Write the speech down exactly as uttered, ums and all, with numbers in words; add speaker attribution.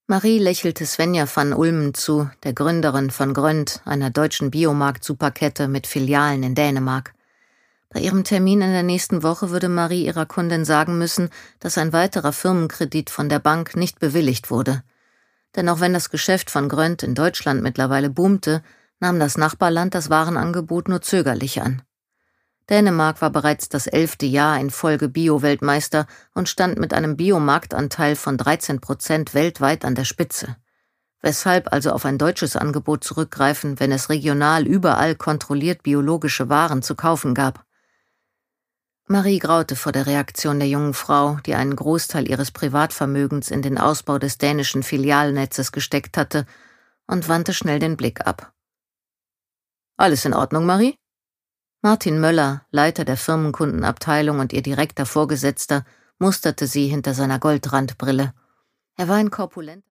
Speaker 1: Marie lächelte Svenja van Ulmen zu, der Gründerin von Grönt, einer deutschen Biomarkt-Superkette mit Filialen in Dänemark. Bei ihrem Termin in der nächsten Woche würde Marie ihrer Kundin sagen müssen, dass ein weiterer Firmenkredit von der Bank nicht bewilligt wurde. Denn auch wenn das Geschäft von Grönt in Deutschland mittlerweile boomte, nahm das Nachbarland das Warenangebot nur zögerlich an. Dänemark war bereits das elfte Jahr in Folge Bio-Weltmeister und stand mit einem Biomarktanteil von dreizehn Prozent weltweit an der Spitze. Weshalb also auf ein deutsches Angebot zurückgreifen, wenn es regional überall kontrolliert biologische Waren zu kaufen gab? Marie graute vor der Reaktion der jungen Frau, die einen Großteil ihres Privatvermögens in den Ausbau des dänischen Filialnetzes gesteckt hatte, und wandte schnell den Blick ab. »Alles in Ordnung, Marie?« Martin Möller, Leiter der Firmenkundenabteilung und ihr direkter Vorgesetzter, musterte sie hinter seiner Goldrandbrille. Er war ein korpulenter